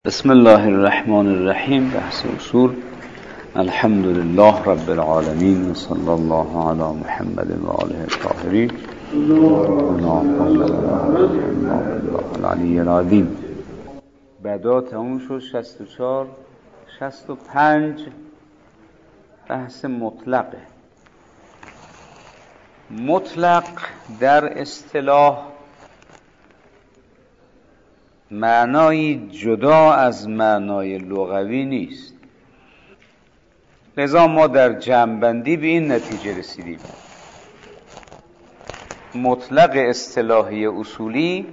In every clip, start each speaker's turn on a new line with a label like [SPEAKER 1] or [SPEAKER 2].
[SPEAKER 1] بسم الله الرحمن الرحیم. بحث اصول. الحمد لله رب العالمین و صلی الله علی محمد و آله الطاهرین. العلی العظیم. بعدا تموم شد. 64 65 بحث مطلقه. مطلق در اصطلاح معنایی جدا از معنای لغوی نیست. لذا ما در جمع‌بندی به این نتیجه رسیدیم: مطلق اصطلاحی اصولی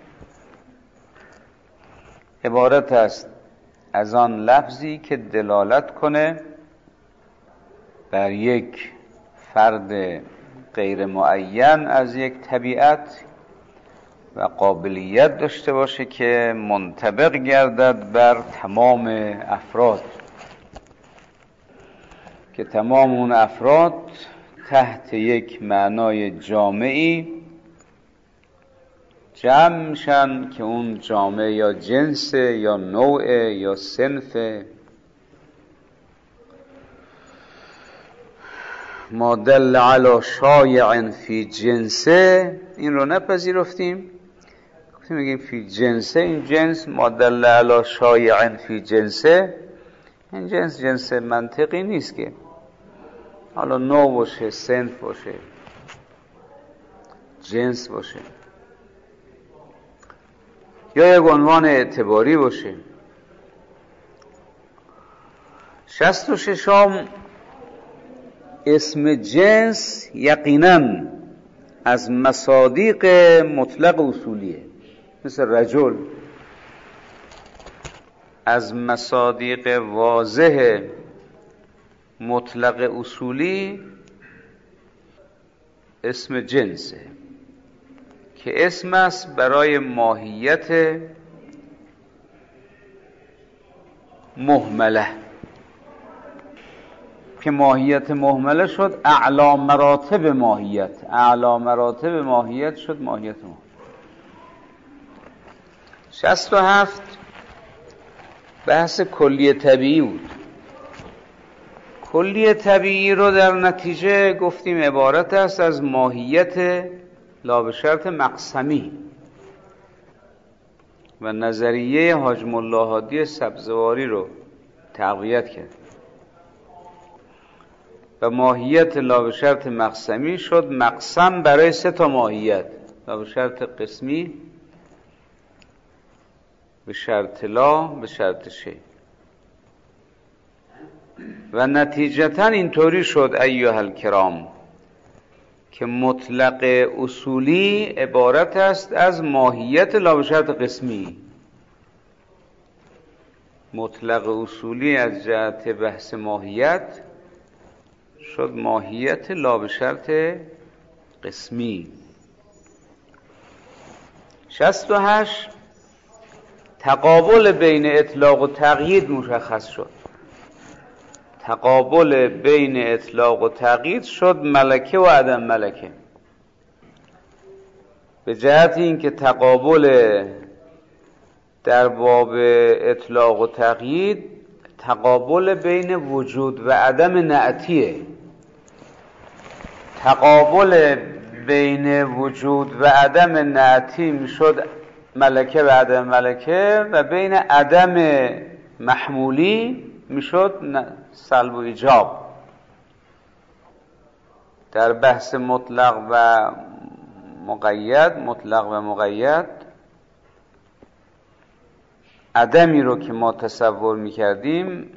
[SPEAKER 1] عبارت است از آن لفظی که دلالت کنه بر یک فرد غیر معین از یک طبیعت و قابلیت داشته باشه که منطبق گردد بر تمام افراد، که تمام اون افراد تحت یک معنای جامعی جمع میشن که اون جامعه یا جنس یا نوع یا صنف. ما دل علی شایع فی جنسه، این رو نپذیرفتیم. میگیم فی جنسه، این جنس ما دل علی شایع فی جنسه، این جنس منطقی نیست که حالا نوع باشه، صنف باشه، جنس باشه، یا یک عنوان اعتباری باشه. 66 اسم جنس یقیناً از مصادیق مطلق اصولیه، مثل رجل. از مصادیق واضح مطلق اصولی اسم جنسه که اسم است برای ماهیت مهمله، که ماهیت مهمله شد اعلی مراتب ماهیت، اعلی مراتب ماهیت شد ماهیت مهمله. 67 بحث کلی طبیعی بود. کلی طبیعی رو در نتیجه گفتیم عبارت است از ماهیت لا به شرط مقسمی، و نظریه حاجم الله هادی سبزواری رو تقویت کرد و ماهیت لا به شرط مقسمی شد مقسم برای 3 ماهیت: لا به شرط قسمی، به شرط لا، به شرط شی. و نتیجتا اینطوری شد ایها الکرام که مطلق اصولی عبارت است از ماهیت لا به شرط قسمی. مطلق اصولی از جهت بحث ماهیت شد ماهیت لا به شرط قسمی. 68 تقابل بین اطلاق و تقیید مشخص شد. تقابل بین اطلاق و تقیید شد ملکه و عدم ملکه، به جهت اینکه تقابل در باب اطلاق و تقیید تقابل بین وجود و عدم نعتیه. تقابل بین وجود و عدم نعتی میشد ملکه و عدم ملکه، و بین عدم محمولی میشد سلب و ایجاب. در بحث مطلق و مقید عدمی رو که ما تصور میکردیم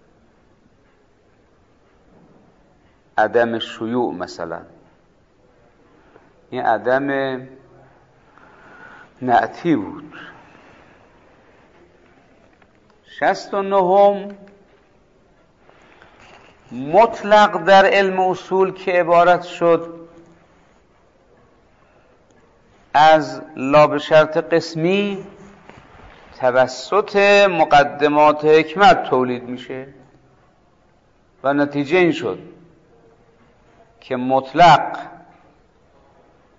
[SPEAKER 1] عدم شیوع مثلا، این عدم نعتی بود. 69 مطلق در علم اصول که عبارت شد از لا به شرط قسمی توسط مقدمات حکمت تولید میشه، و نتیجه این شد که مطلق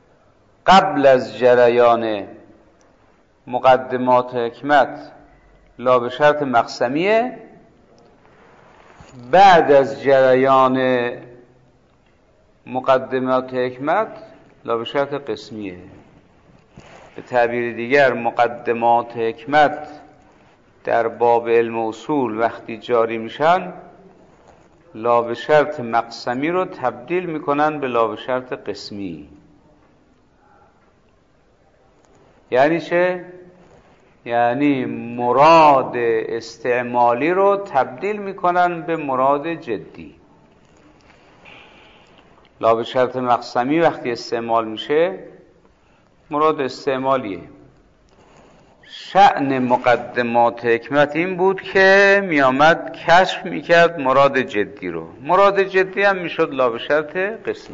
[SPEAKER 1] قبل از جریان مقدمات حکمت لا به شرط مقسمیه، بعد از جریان مقدمات حکمت لا به شرط قسمیه. به تعبیر دیگر مقدمات حکمت در باب علم اصول وقتی جاری میشن لا به شرط مقسمی رو تبدیل میکنن به لا به شرط قسمی. یعنی چه؟ یعنی مراد استعمالی رو تبدیل میکنن به مراد جدی. لا به شرط مقسمی وقتی استعمال میشه مراد استعمالیه. شأن مقدمات حکمت این بود که میامد کشف میکرد مراد جدی رو. مراد جدی هم میشد لا به شرط قسمی.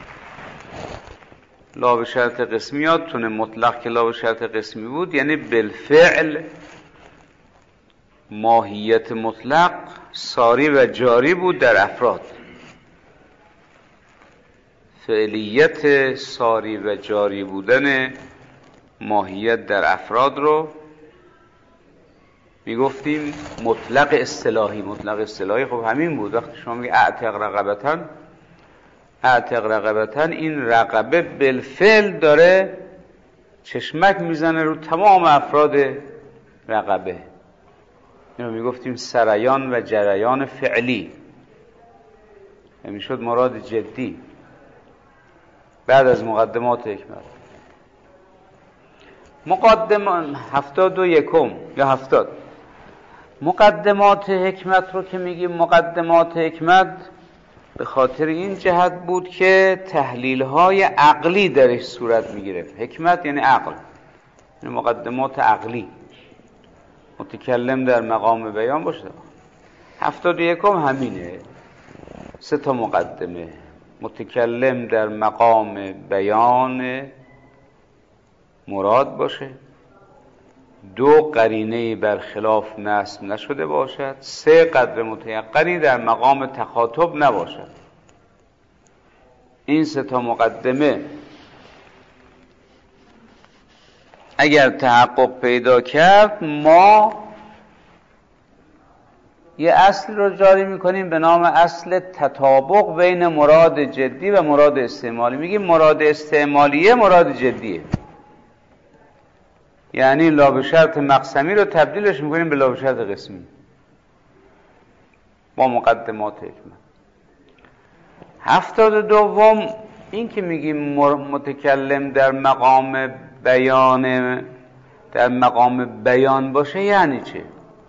[SPEAKER 1] لا به شرط قسمی یادتونه مطلق که لا به شرط قسمی بود یعنی بالفعل ماهیت مطلق ساری و جاری بود در افراد. فعلیت ساری و جاری بودن ماهیت در افراد رو میگفتیم مطلق اصطلاحی. مطلق اصطلاحی خب همین بود. وقتی شما میگه اعتق رقبتن، اعتق رقبتن، این رقبه بالفعل داره چشمک میزنه رو تمام افراد رقبه. اینو میگفتیم سریان و جریان فعلی. میشد مراد جدی بعد از مقدمات حکمت. مقدمات 71 یا 70 مقدمات حکمت رو که میگیم مقدمات حکمت به خاطر این جهت بود که تحلیل‌های عقلی درش صورت میگیره. حکمت یعنی عقل، یعنی مقدمات عقلی. متکلم در مقام بیان باشه. 71 همینه، 3 مقدمه. متکلم در مقام بیان مراد باشه، 2 قرینه برخلاف نصب نشده باشد، 3 قدر متیقنی در مقام تخاطب نباشد. این 3 مقدمه اگر تحقق پیدا کرد ما یه اصل رو جاری میکنیم به نام اصل تطابق بین مراد جدی و مراد استعمالی. میگیم مراد استعمالیه مراد جدیه، یعنی لا به شرط مقسمی رو تبدیلش میکنیم به لا به شرط قسمی با مقدمات حکمت. 72 این که میگیم متکلم در مقام بیان باشه یعنی چه؟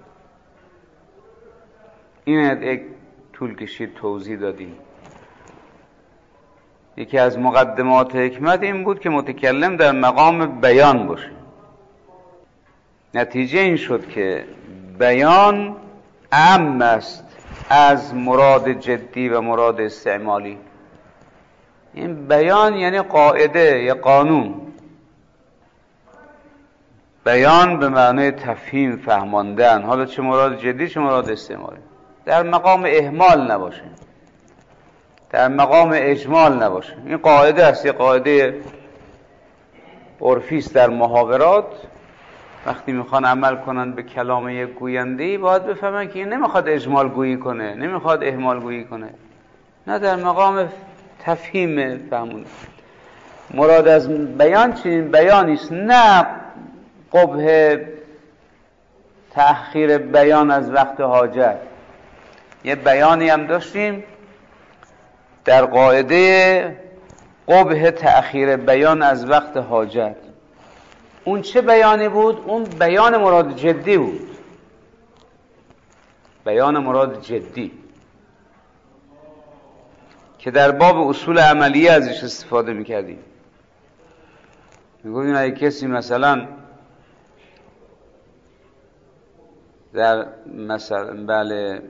[SPEAKER 1] این یک طول کشید توضیح دادیم. یکی از مقدمات حکمت این بود که متکلم در مقام بیان باشه. نتیجه این شد که بیان عام است از مراد جدی و مراد استعمالی. این بیان یعنی قاعده یا قانون. بیان به معنی تفهیم، فهماندن، حالا چه مراد جدی چه مراد استعمالی. در مقام اهمال نباشه، در مقام اجمال نباشه. این قاعده است، یه قاعده عرفی است در محاورات. وقتی میخوان عمل کنن به کلام یک گوینده باید بفهمن که این نمیخواد اجمال گویی کنه، نمیخواد اهمال گویی کنه، نه، در مقام تفهیم فهمون. مراد از بیان چنین بیانی است، نه قبح تأخیر بیان از وقت حاجت. یه بیانی هم داشتیم در قاعده قبح تأخیر بیان از وقت حاجت. اون چه بیانی بود؟ اون بیان مراد جدی بود، بیان مراد جدی که در باب اصول عملیه ازش استفاده میکردیم. میگویم اگه کسی مثلا در بله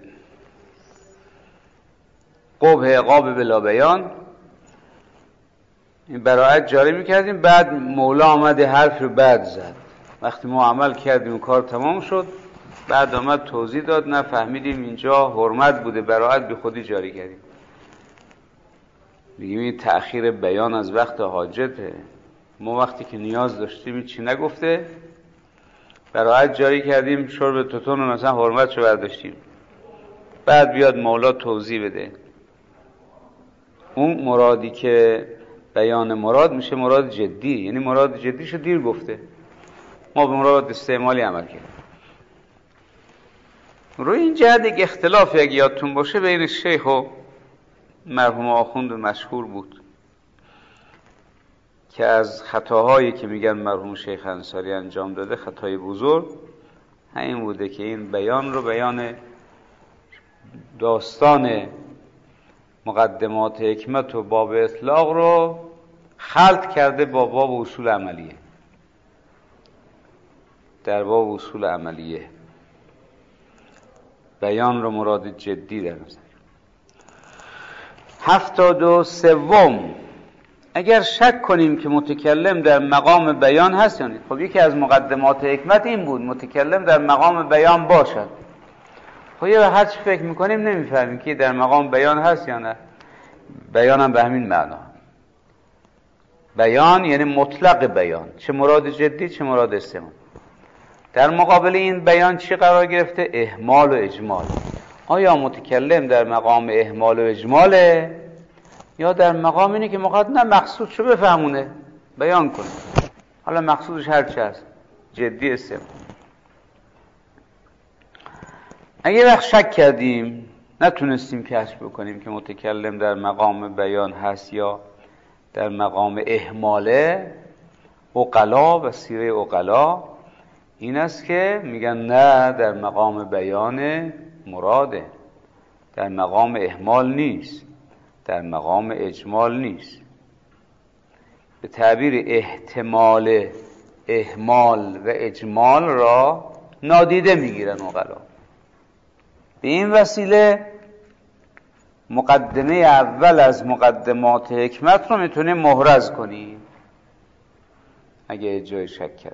[SPEAKER 1] قبح عقاب بلا بیان این براعت جاری میکردیم، بعد مولا آمد حرف رو بعد زد. وقتی ما عمل کردیم کار تمام شد، بعد آمد توضیح داد، نه فهمیدیم اینجا حرمت بوده، براعت بی خودی جاری کردیم. میگیم این تأخیر بیان از وقت حاجته. ما وقتی که نیاز داشتیم چی نگفته؟ براحت جاری کردیم شرب توتون رو مثلا حرمتشو برداشتیم، بعد بیاد مولا توضیح بده. اون مرادی که بیان مراد میشه مراد جدی، یعنی مراد جدیشو دیر گفته، ما به مراد استعمالی عمل کردیم. روی این جهت یک اختلافی اگه یادتون باشه بین شیخ و مرحوم آخوند مشهور بود که از خطاهایی که میگن مرحوم شیخ انصاری انجام داده، خطای بزرگ همین بوده که این بیان رو، بیان داستان مقدمات حکمت و باب اطلاق رو خلط کرده با باب اصول عملیه. در باب اصول عملیه بیان رو مراد جدی در نظر. 73 اگر شک کنیم که متکلم در مقام بیان هست یا نه. خب یکی از مقدمات حکمت این بود متکلم در مقام بیان باشد. خب یه هر چی فکر میکنیم نمیفهمیم که در مقام بیان هست یا نه. بیان هم به همین معنا، بیان یعنی مطلق بیان، چه مراد جدی چه مراد استعمال. در مقابل این بیان چی قرار گرفته؟ اهمال و اجمال. آیا متکلم در مقام اهمال و اجماله یا در مقام اینه که نه مقصودشو بفهمونه بیان کنه، حالا مقصودش هر چه هست، جدی استعمال. اگه وقت شک کردیم نتونستیم کشف بکنیم که متکلم در مقام بیان هست یا در مقام اهماله، عقلا و سیره عقلا این است که میگن نه، در مقام بیان مراده، در مقام اهمال نیست، در مقام اجمال نیست. به تعبیر احتمال اهمال و اجمال را نادیده میگیرن عقلا. به این وسیله مقدمه اول از مقدمات حکمت رو میتونیم محرز کنیم اگه جای شک کرد.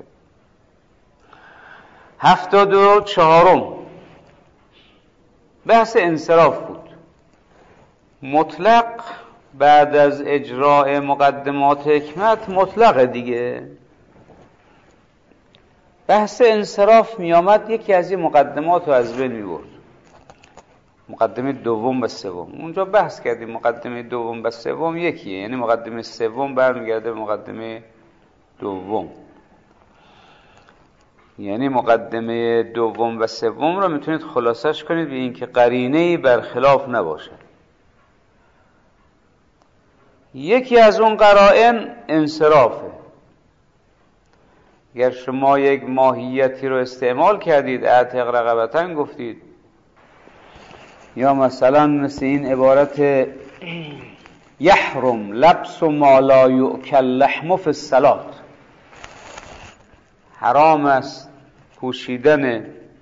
[SPEAKER 1] 74 بحث انصراف بود. مطلق بعد از اجراء مقدمات حکمت مطلق دیگه. بحث انصراف می آمد یکی از این مقدمات رو از بین می برد. مقدمه دوم و سوم اونجا بحث کردیم. مقدمه دوم و سوم یکیه، یعنی مقدمه سوم برمیگرده به مقدمه دوم. یعنی مقدمه دوم و سوم رو میتونید خلاصش کنید به این که قرینه‌ای برخلاف نباشه. یکی از اون قرائن انصرافه. اگر شما یک ماهیتی رو استعمال کردید، اعتق رقبتن گفتید، یا مثلا مثل این عبارت یحرم لبس ما لا یؤکل لحم فی الصلاة، حرام است پوشیدن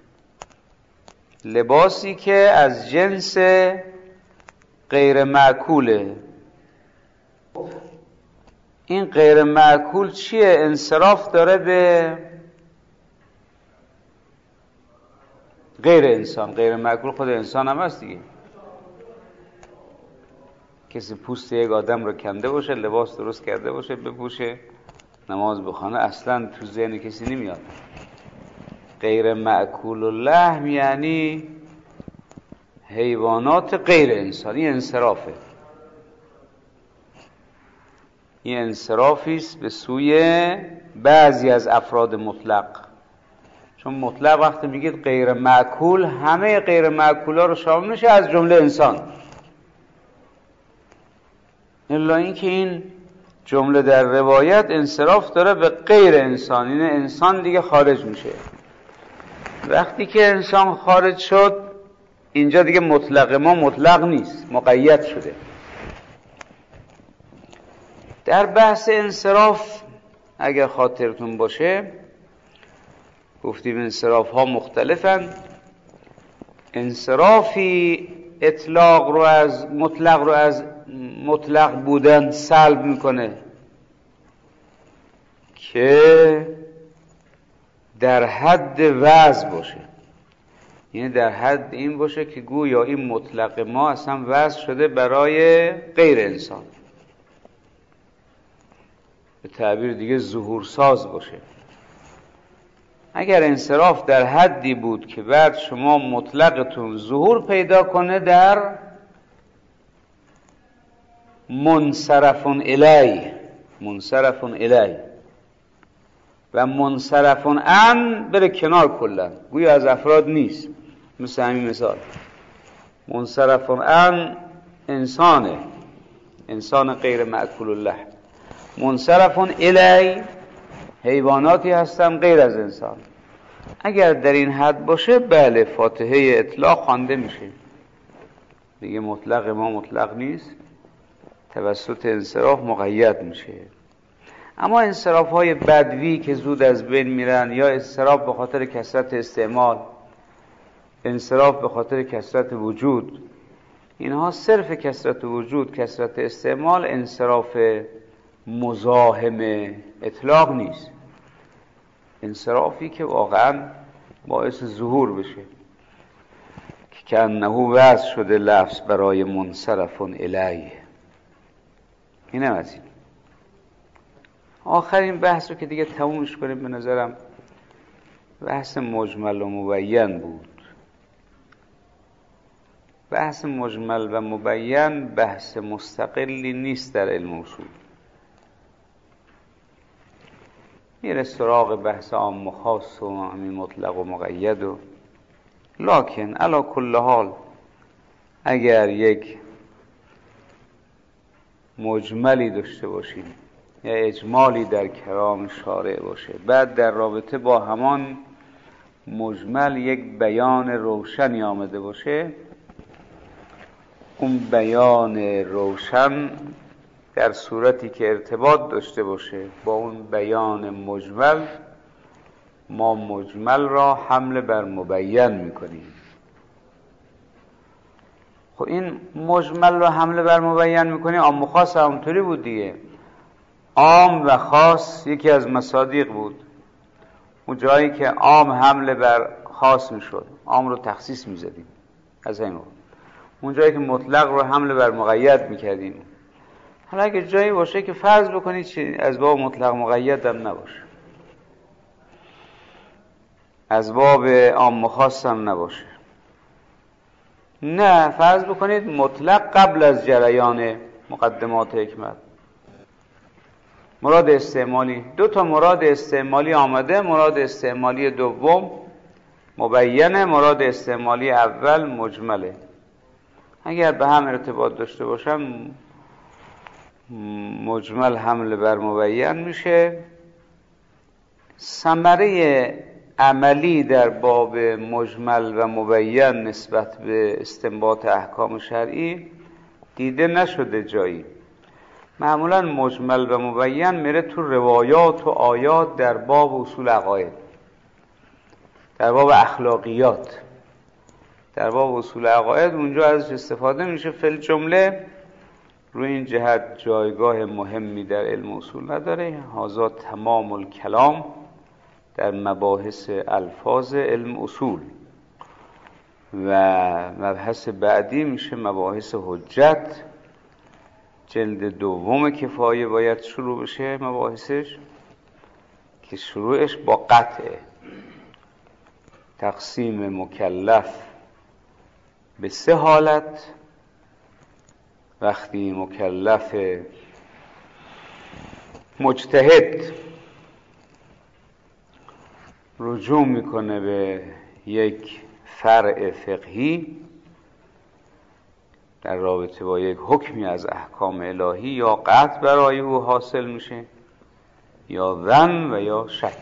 [SPEAKER 1] لباسی که از جنس غیر معکوله. این غیر معکول چیه؟ انصراف داره به غیر انسان. غیر معکول خود انسان هم هست دیگه. کسی پوست یک آدم رو کنده باشه، لباس درست کرده باشه، بپوشه، نماز بخونه، اصلا تو ذهن کسی نمیاد. غیر معکول اللحم یعنی حیوانات غیر انسانی. انصرافه. این انصرافی است به سوی بعضی از افراد مطلق. چون مطلق وقتی میگید غیر معکول، همه غیر معکولا رو شامل میشه از جمله انسان، الا اینکه این جمله در روایت انصراف داره به غیر انسان، این انسان دیگه خارج میشه. وقتی که انسان خارج شد اینجا دیگه مطلق ما مطلق نیست، مقید شده. در بحث انصراف اگر خاطرتون باشه گفتیم انصراف ها مختلفن. انصرافی اطلاق رو از مطلق بودن سلب میکنه که در حد وضع باشه، یعنی در حد این باشه که گویا این مطلق ما اصلا وضع شده برای غیر انسان، به تعبیر دیگه ظهورساز باشه. اگر انصراف در حدی بود که بعد شما مطلقتون ظهور پیدا کنه در منصرفون الی و منصرفون عن بره کنار کلا، گویا از افراد نیست. مثل همین مثال منصرفون عن انسان غیر مأکول اللحم، منصرفون الی حیواناتی هستن غیر از انسان. اگر در این حد باشه بله فاتحه اطلاق خوانده میشه دیگه. مطلق ما مطلق نیست، توسط انصراف مقید میشه. اما انصراف های بدوی که زود از بین میرن، یا انصراف به خاطر کثرت استعمال، انصراف به خاطر کثرت وجود، اینها صرف کثرت وجود، کثرت استعمال، انصراف مزاحم اطلاق نیست. انصرافی که واقعا باعث ظهور بشه که کأنه وضع شده لفظ برای منصرفون الیه. اینم از این. آخرین بحث رو که دیگه تمومش کنیم، به نظرم بحث مجمل و مبین بود. بحث مجمل و مبین بحث مستقلی نیست در علم اصول. میره سراغ بحث عام و خاص و همین مطلق و مقید و لکن علی کل حال اگر یک مجملی داشته باشیم یا اجمالی در کلام شارع باشه، بعد در رابطه با همان مجمل یک بیان روشنی آمده باشه، اون بیان روشن در صورتی که ارتباط داشته باشه با اون بیان مجمل، ما مجمل را حمل بر مبین میکنیم. خب این مجمل را حمل بر مبین میکنیم. عام و خاص همونطوری بود دیگه. عام و خاص یکی از مصادیق بود. اون جایی که عام حمل بر خاص میشد، عام رو تخصیص میزدیم از این بود. اون جایی که مطلق رو حمل بر مقید میکردیم. حالا اگه جایی باشه که فرض بکنید چی از باب مطلق مقید هم نباشه، از باب عام و خاص هم نباشه، نه فرض بکنید مطلق قبل از جریان مقدمات حکمت، مراد استعمالی، دو تا مراد استعمالی آمده، مراد استعمالی دوم مبینه، مراد استعمالی اول مجمله. اگر به هم ارتباط داشته باشن مجمل حمل بر مبین میشه. ثمره عملی در باب مجمل و مبین نسبت به استنباط احکام شرعی دیده نشده جایی. معمولا مجمل و مبین میره تو روایات و آیات در باب اصول عقاید، در باب اخلاقیات، در باب اصول عقاید اونجا ازش استفاده میشه. فی جمله روی این جهت جایگاه مهمی در علم اصول نداره. هذا تمام الکلام در مباحث الفاظ علم اصول و مبحث بعدی میشه مباحث حجت. جلد دوم کفایه باید شروع بشه مباحثش، که شروعش با قطعه تقسیم مکلف به 3 حالت. وقتی مکلف مجتهد رجوع میکنه به یک فرع فقهی در رابطه با یک حکمی از احکام الهی، یا قطع برای او حاصل میشه یا ظن و یا شک.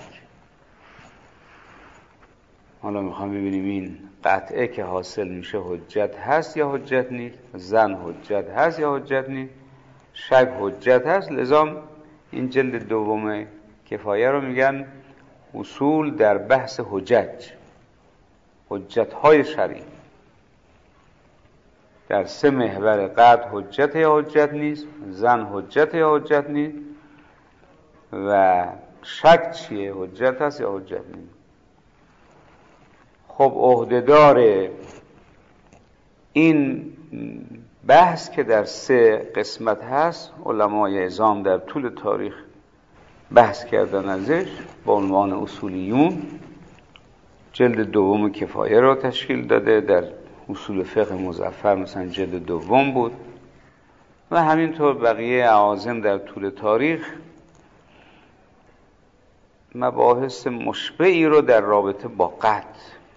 [SPEAKER 1] حالا میخوام ببینیم این قطعه که حاصل میشه حجت هست یا حجت نیست، ظن حجت هست یا حجت نیست، شک حجت هست. لذا این جلد دوم کفایه رو میگن اصول در بحث حجت های شرعی. در 3 محور: قطع حجت یا حجت نیست، ظن حجت یا حجت نیست، و شک چیه، حجت هست یا حجت نیست. خب عهدهدار این بحث که در 3 قسمت هست، علمای عظام در طول تاریخ بحث کردن ازش با عنوان اصولیون. جلد دوم کفایه رو تشکیل داده، در اصول فقه مظفر مثلا جلد دوم بود و همینطور بقیه اعاظم در طول تاریخ مباحث مشبعی رو در رابطه با قطع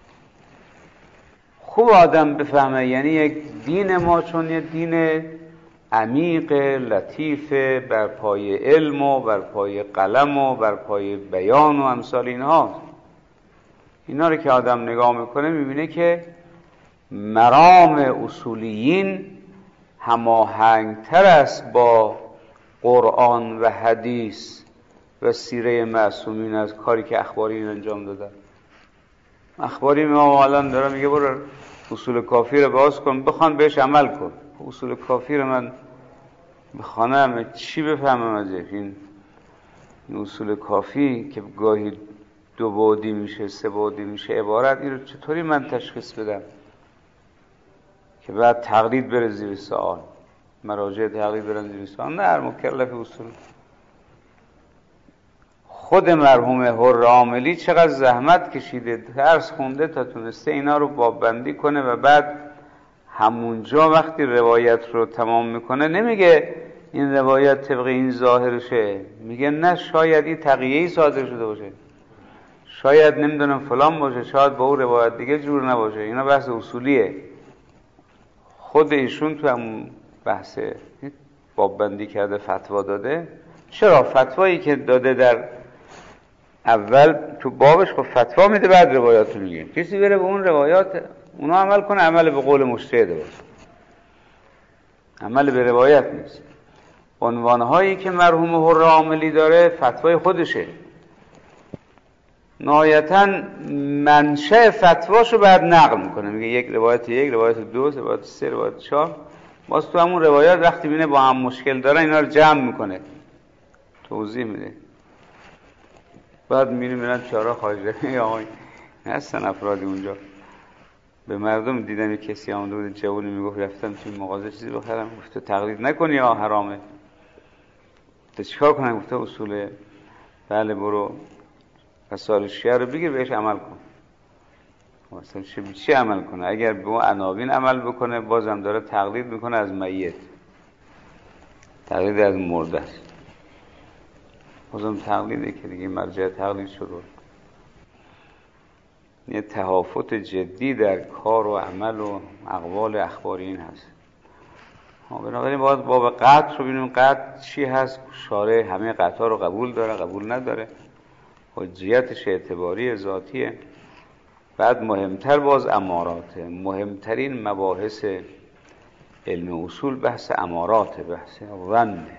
[SPEAKER 1] خوب آدم بفهمه. یعنی یک دین ما چون یک دین عمیق لطیف بر پای علم و بر پای قلم و بر پای بیان و امثال اینها، اینا رو که آدم نگاه میکنه میبینه که مرام اصولیین هماهنگتر است با قرآن و حدیث و سیره معصومین از کاری که اخبارین انجام دادن. اخباری ما الان داره میگه برو اصول کافی رو باز کن بخوان بهش عمل کن. اصول کافی رو من بخوانم چی بفهمم از این اصول کافی که گاهی 2 بعدی میشه 3 بعدی میشه عبارت، این رو چطوری من تشخیص بدم که بعد تقلید بره زیر سوال، مراجع تقلید برن زیر سوال؟ نه، مکلف اصول. خود مرحوم حر عاملی چقدر زحمت کشیده، درس خونده تا تونسته اینا رو بابندی کنه و بعد همونجا وقتی روایت رو تمام میکنه نمیگه این روایت طبق این ظاهرشه، میگه نه شاید این تقیه‌ای صادر شده باشه، شاید نمیدونم فلان باشه، شاید با اون روایت دیگه جور نباشه. اینا بحث اصولیه. خود ایشون تو هم بحث بابندی کرده، فتوا داده. چرا فتوایی که داده در اول تو بابش خب فتوا میده بعد روایات رو میگه، کسی بره به اون روایات اونا عمل کنه، عمل به قول مجتهد باشه، عمل به روایت نیست. عنوانهایی که مرحوم حر عاملی داره فتوای خودشه، نهایتاً منشأ فتواشو بعد نقل میکنه، میگه یک روایت 1، روایت 2، روایت 3، روایت 4. باز تو همون روایات وقتی بینه با هم مشکل داره اینا رو جمع میکنه، توضیح میده. بعد میرن چهارا خارجه یا آقای هستن افرادی اونجا. به مردم دیدم یک کسی آمده بود جوونی میگفت رفتم توی مغازه چیزی بخرم، گفت تقلید نکنی یا حرامه. تو چیکار کنم؟ گفت اصوله. بله برو مسائل شیعه رو بگیر بهش عمل کن. مثلا چی عمل کنه؟ اگر به اون عناوین عمل بکنه بازم داره تقلید میکنه از میت، تقلید از مرده است، بازم تقلیده که دیگه مرجع تقلید شد. یه تهافت جدی در کار و عمل و اقوال اخبارین هست. بنابراین باید باب قطع رو ببینیم قطع چی هست. شارع همه قطعا رو قبول داره قبول نداره، حجیتش اعتباری ذاتیه. بعد مهمتر باز اماراته. مهمترین مباحث علم اصول بحث اماراته، بحث ظنه،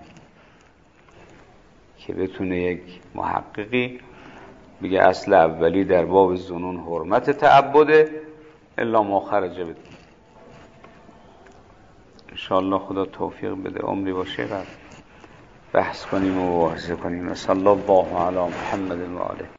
[SPEAKER 1] که بتونه یک محققی بگه اصل اولی در باب ظنون حرمت تعبده الا ما خرج بده. انشاءالله خدا توفیق بده عمری باشه و بحث کنیم و مباحثه کنیم. صلی الله علی محمد و آله.